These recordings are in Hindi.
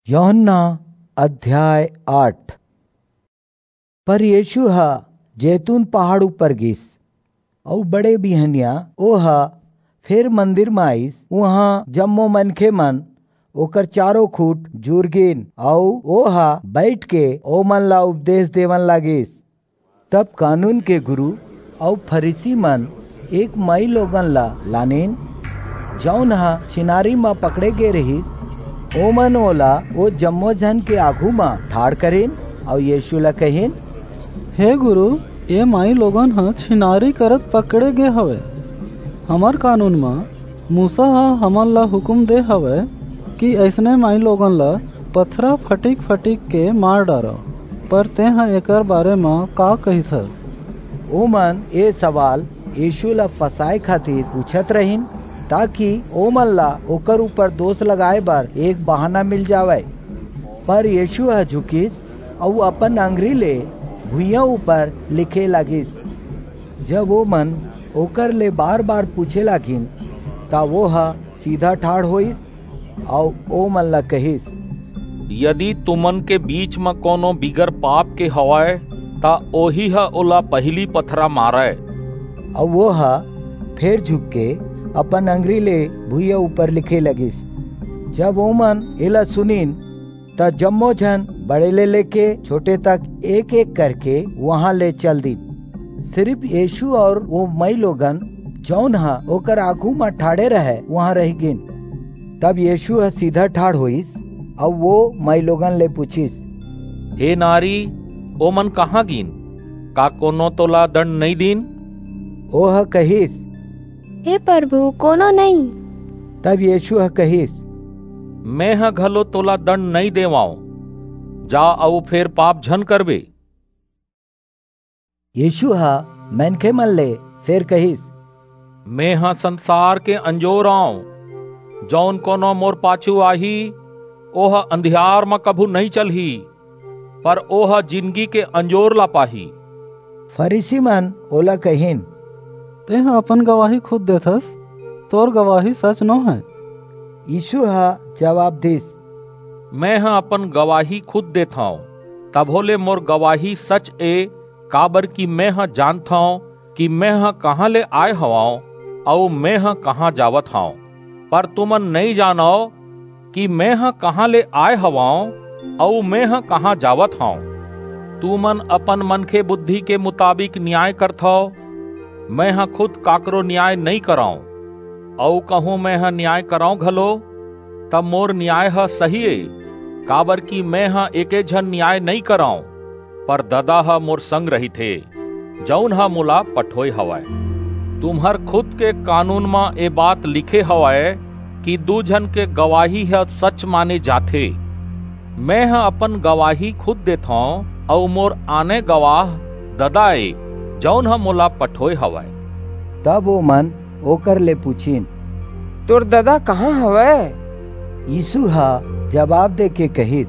यूहन्ना अध्याय 8। पर यीशु हा जैतून पहाड़ ऊपर गिस और बड़े बिहनिया ओहा फिर मंदिर में आइस। वहाँ जम्मो मनखे मन ओकर चारों खूट जुर गिन और ओहा बैठ के ओ मन ला उपदेश देवन लागिस। तब कानून के गुरु और फरीसी मन एक मई लोगन ला लानेन जौन हा चिनारी में पकड़े गे रहिस। ओ मन ओला ओ जम्मो जन के आगू में ठाड़ करेन और यीशु ला कहेन, हे गुरु, ये माई लोगन ह छिनारी करत पकड़े गे हवे। हमार कानून में मूसा हमन ला हुक्म दे हवे कि ऐसने माई लोगन ला पत्थरा फटिक फटिक के मार डारो। पर ते एकर बारे में का कहिस? ओ मन ये सवाल यीशु ला फसाए खातिर पूछत रहिन ताकि ओ मन ला ओकर ऊपर दोष लगाए बर एक बहाना मिल जावे। पर यीशु ह झुकिस और अपन अंगरी ले भुइयां ऊपर लिखे लागिस। जब वो मन ओकर ले बार बार पूछे लागिन ता वो हा सीधा ठाड़ होइस और ओ मन ला कहिस, यदि तुमन के बीच में कोनो बिगर पाप के हवाए ता ओही हा ओला पहली पथरा मारे। और वो हा फिर झुक के अपन अंगरी ले भुइया ऊपर लिखे लगिस। जब वो मन एला सुनीन ता जम्मो जन बड़े ले लेके छोटे तक एक एक करके वहाँ ले चल दी। सिर्फ यीशु और वो मई लोगन जौन हा ओकर आगू में ठाड़े रहे वहाँ रह गिन। तब यीशु हा सीधा ठाड़ होइस और वो मई लोगन ले पूछिस, हे नारी, ओ मन कहाँ गिन? का कोनो तोला दंड नहीं दीन? ओ हा कहिस, हे प्रभु, कोनो नहीं। तब यीशु हा कहिस, मैं हा घलो तोला दंड नहीं देवाऊं, जा और फिर पाप झन करबे। यीशु हा मनखे मन ले फिर कहिस, मैं हा संसार के अंजोर आऊं। जौन कोनो मोर पाछू आही ओह अंधियार में कभू नहीं चलही, पर ओह जिंदगी के अंजोर ला पाही। फरीसी मन ओला कहिन, ते अपन गवाही खुद देथस, तोर गवाही सच न है। यीशु हा जवाब दिस, मैं हा अपन गवाही खुद देता हूँ, तब होले मोर गवाही सच ए, काबर की मैं हा जानता हूँ कि मैं हा कहाँ ले आए हवाऊं और मैं हा कहाँ जावत हूँ। पर तुमन नहीं जानो कि मैं हा कहाँ ले आए हवाऊं और मैं हा कहाँ जावत हूँ। तुमन अपन मन के बुद्धि के मुताबिक न्याय करथो। मैं हा खुद काकरो न्याय नहीं कराऊं, और कहूँ मैं हा न्याय कराऊं घलो तब मोर न्याय हा सही है, काबर की मैं हा एके झन न्याय नहीं कराऊं, पर ददा हा मोर संग रही थे जौन हा मुला पठोय हवाए। तुम्हार खुद के कानून में ए बात लिखे हवाए कि दू जन के गवाही है सच माने जाथे। मैं हा अपन गवाही खुद देता हूँ और मोर आने गवाह ददाए जौन हा मोला पठोय हवाए। तब वो मन ओकर ले पूछिन, तोर दादा कहाँ हवे? यीशु हा जवाब दे के कहिस,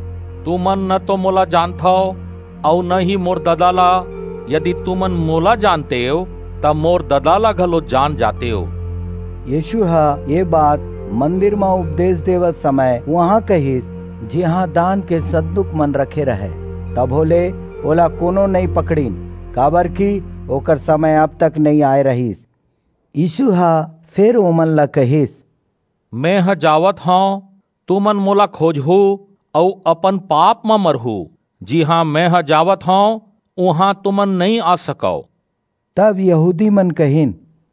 तुमन न तो मोला जानता हो और न ही मोर ददाला। यदि तुमन मोला जानते हो तब मोर ददाला घलो जान जाते हो। यीशु हा ये बात मंदिर में उपदेश देवत समय वहाँ कहिस जहाँ दान के सद्दुक मन रखे रहे। तब होले ओला कोनो नहीं पकड़ीन, काबर की ओकर समय अब तक नहीं आए रहीस। यीशु हा फिर ओमन ला कहिस, मैं हा जावत हूँ, तुमन मोला खोजहू और अपन पाप में मरहू। जी हाँ, मैं हा जावत हूँ, वहाँ तुमन नहीं आ सको। तब यहूदी मन कहिन,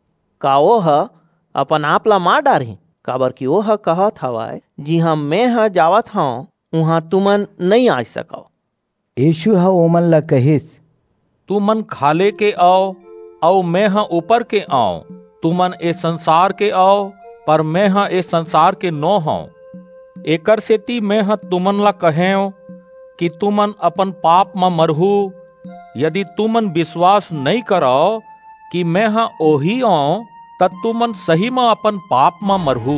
का वो ह अपन आप ला मार डारही, काबर की वो ह कहत हवाए जी हाँ मैं हा जावत हूँ, वहाँ तुमन नहीं आ सको। यीशु हा ओमन ला कहिस, तुमन खाले के आओ और मैं हा ऊपर के आओ। तुमन ए संसार के आओ, पर मैं हा ए संसार के नो हूँ। एकर सेती मैं हा तुमन ला कहें कि तुमन अपन पाप में मरहू। यदि तुमन विश्वास नहीं करो कि मैं हा ओही आऊं, तब तुमन सही में अपन पाप में मरहू।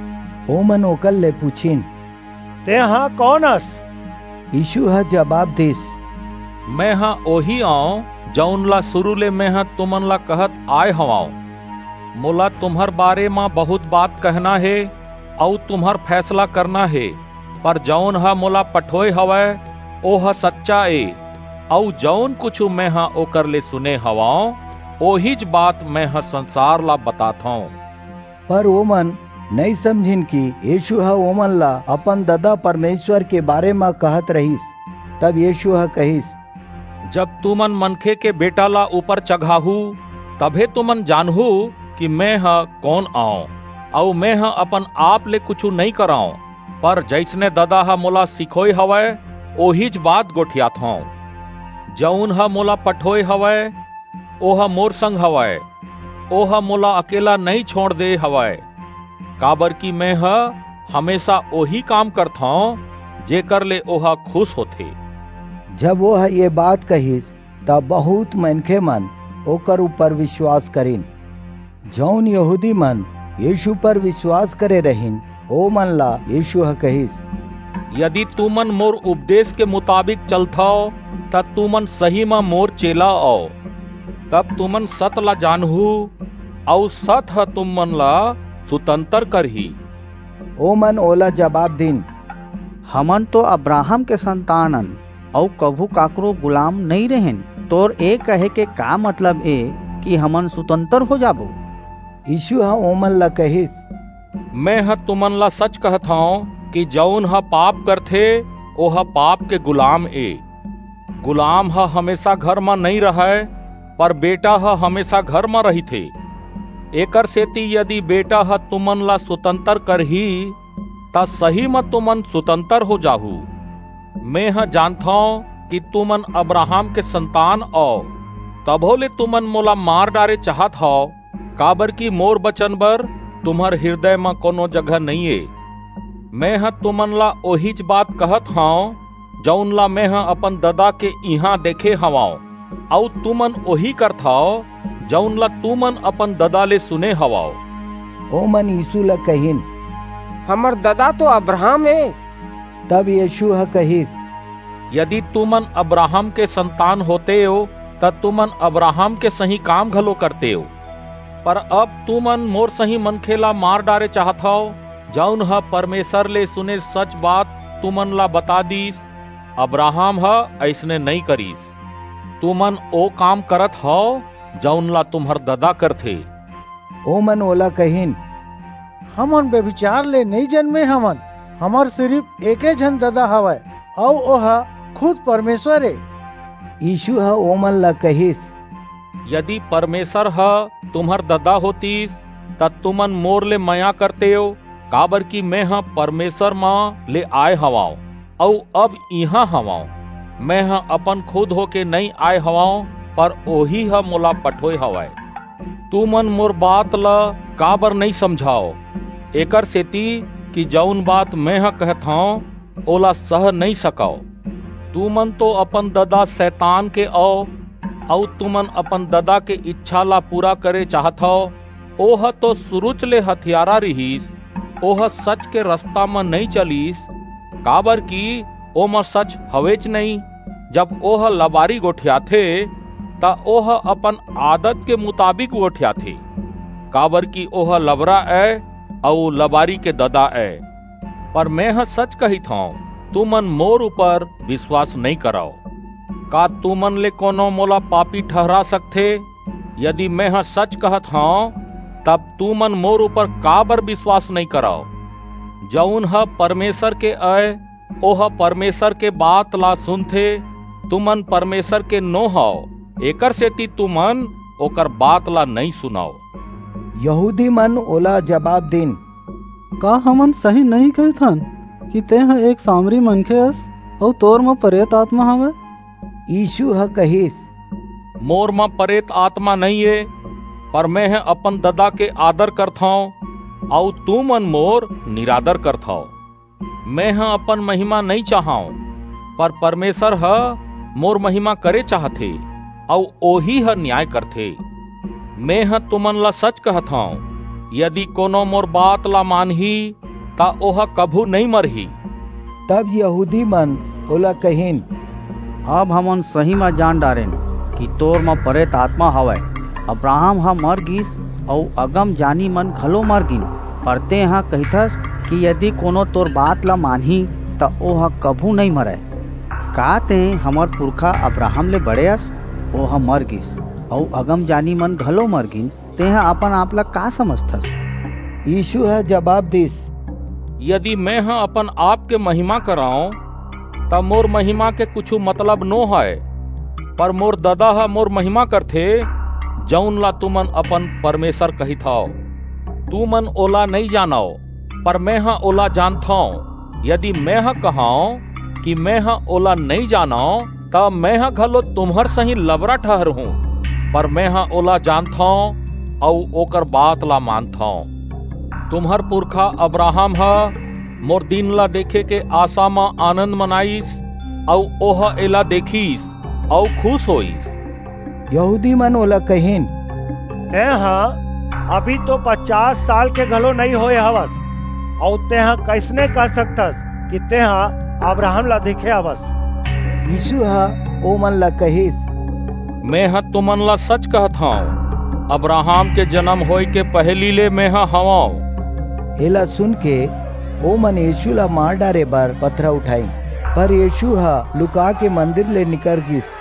ओमन ओकर ले पूछिन, ते हाँ कौन हस? यीशु हा जवाब दिस, मैं हा ओही आऊं जौन ला शुरू ले मैं हा तुमन ला कहत आए हवाऊं। मोला तुम्हार बारे में बहुत बात कहना है और तुम्हार फैसला करना है। पर जौन हा मोला पठोए हवै ओह सच्चा ए, औ जौन कुछ मैं हा ओकर ले सुने हवाओ ओहिज बात मैं हा संसार ला बताता हूँ। पर ओमन नहीं समझिन कि यीशु हा ओमन ला अपन दादा परमेश्वर के बारे में कहत रहीस। तब यीशु हा कहिस, जब तुमन मनखे के बेटा ला ऊपर चढ़ाहू तभे तुमन जानहू कि मैं हा कौन आऊं, औ मैं हा अपन आप ले कुछ नहीं कराऊं, पर जैसने दादा हा मोला सिखोए हवै ओहिज बात गोठियात हूँ। जौन हा मोला पठोए हवै ओहा मोर संग हवै, ओहा मोला अकेला नहीं छोड़ दे हवै, काबर की मैं हा हमेशा ओही काम करता हूँ जेकर ले ओहा खुश होथे। जब वो ये बात कहिस तब बहुत मनखे मन ओकर ऊपर विश्वास करिन। जौन यहूदी मन यीशु पर विश्वास करे रहिन ओ मन ला यीशु हा कहिस, यदि तुमन मोर उपदेश के मुताबिक चलथाओ तब तुमन सही में मोर चेला आओ, तब तुमन सत ला जानहू औ सत ह तुमन ला स्वतंत्र करही। ओ मन ओला जवाब दिन, हमन तो अब्राहम के संतानन और कभू काकरो गुलाम नहीं रहेन, तोर ए कहे के का मतलब ए कि हमन स्वतंत्र हो जाबो। यीशु हा ओमन ला कहिस, मैं हा तुमन ला सच कहता हूँ कि जौन हा पाप करथे ओह पाप के गुलाम ए। गुलाम हा हमेशा घर में नहीं रहे, पर बेटा हा हमेशा घर में रही थे। एकर सेती यदि बेटा हा तुमन ला स्वतंत्र करही ता सही में तुमन स्वतंत्र हो जाहू। मैं हा जानता हूँ कि तुमन अब्राहम के संतान आओ, तभो ले तुमन मोला मार डारे चाहत हो, काबर की मोर बचन बर तुम्हार हृदय में कोनो जगह नहीं है। मैं हा तुमन ला ओहिच बात कहत हूँ जौन ला मैं हा अपन दादा के इहाँ देखे हवाओ, औ तुमन ओही करथाओ जौन ला तुमन अपन दादा ले सुने हवाओ। ओ मन यीशु ला कहिन, हमर दादा तो अब्राहम है। तब यीशु हा कहिस, यदि तुमन अब्राहम के संतान होते हो तब तुमन अब्राहम के सही काम घलो करते हो, पर अब तुमन मोर सही मनखे ला मार डारे चाहत हो, जौन हा परमेश्वर ले सुने सच बात तुमन ला बता दीस। अब्राहम हा ऐसने नहीं करीस। तुमन ओ काम करत हो जौन ला तुम्हार दादा करथे। ओ मन ओला कहिन, हमन व्यभिचार ले नहीं जन्मे हमन, हमार सिर्फ एके जन दादा हवै और ओहा खुद परमेश्वर है। यीशु हा ओ मन ला कहिस, यदि परमेश्वर हा तुम्हार दादा होतीस तब तुमन मोर ले माया करते हो, काबर की मैं हा परमेश्वर माँ ले आए हवाओ औ अब यहाँ हवाओ। मैं हा अपन खुद होके नहीं आए हवाओ, पर ओही हा मोला पठोए हवाए। तुमन मोर बात ला काबर नहीं समझाओ, एकर सेती कि जौन बात मैं हा कहत हूँ ओला सह नहीं सकाओ। तुमन तो अपन दादा शैतान के आओ औ तुमन अपन दादा के इच्छा ला पूरा करे चाहत हो। ओह तो सुरुच ले हथियारा रहीस, ओह सच के रास्ता में नहीं चलीस, काबर की ओमा सच हवेच नहीं। जब ओह लबारी गोठियाथे ता ओह अपन आदत के मुताबिक गोठियाथे, काबर की ओह लबरा है और लबारी के दादा है। पर मैं हा सच कहित हूँ, तुमन मोर ऊपर विश्वास नहीं कराओ। का तुमन ले कोनो मोला पापी ठहरा सकथे? यदि मैं हा सच कहत हूँ तब तुमन मोर ऊपर काबर विश्वास नहीं कराओ। जौन हा परमेश्वर के आए ओह परमेश्वर के बात ला सुनथे, तुमन परमेश्वर के नो हाओ, एकर सेती तुमन ओकर बात ला नहीं सुनाओ। यहूदी मन ओला जवाब दिन, का हमन सही नहीं कहथन कि ते हा एक सामरी मनखे हस और तोर में प्रेत आत्मा हवे? यीशु हा कहिस, मोर में प्रेत आत्मा नहीं है, पर मैं है अपन दादा के आदर करथाऊं और तुमन मोर निरादर करथाओ। मैं है अपन महिमा नहीं चाहाऊं, पर परमेश्वर है मोर महिमा करे चाहथे और ओही है न्याय करथे। मैं है तुमन ला सच कहथाऊं, यदि कोनो मोर बात ला मानही ता ओह कभू नहीं मरही। तब यहूदी मन ओला कहिन, अब हमन सही में जान डारेन कि तोर में प्रेत आत्मा हवै। अब्राहम हा मर गिस और अगम जानी मन घलो मर गिन, पर ते हा कहिथस कि यदि कोनो तोर बात ला मानही त ओह कभू नहीं मरे। का ते हमर पुरखा अब्राहम ले बड़े अस ओह मर गिस और अगम जानी मन घलो मर गिन, तेहा अपन आप ला का समझथस? यीशु है जवाब दिस, यदि मैं अपन आप के महिमा कराऊं तब मोर महिमा के कुछ मतलब नो है, पर मोर दादा मोर महिमा करथे जौन ला तुमन अपन परमेश्वर कही था। तू मन ओला नहीं जानाओ, पर मैं ओला जानता हूँ। यदि मैं कहाऊं कि मैं ओला नहीं जानाओ तब मैं घलो तुम्हर सही लबरा ठहर हूँ, पर मैं ओला जानता हूँ और ओकर बात ला मानता हूँ। तुम्हर पुरखा अब्राहम मोर दिन ला देखे के आशा में आनंद मनाईस और ओह एला देखीस और खुश होईस। यहूदी मन ओला कहिन, तेहा अभी तो 50 साल के घलो नहीं होए हवस और तेहा कैसने कह सकथस कि तेहा अब्राहम ला देखे हवस? यीशु हा ओ मन ला कहिस, मैं तुमन ला सच कहता हूँ, अब्राहम के जन्म होय के पहली ले मैं हवाऊं। एला सुन के ओ मन यीशु ला मार डारे बार पत्थरा उठाई, पर यीशु हा लुका के मंदिर ले निकर गिस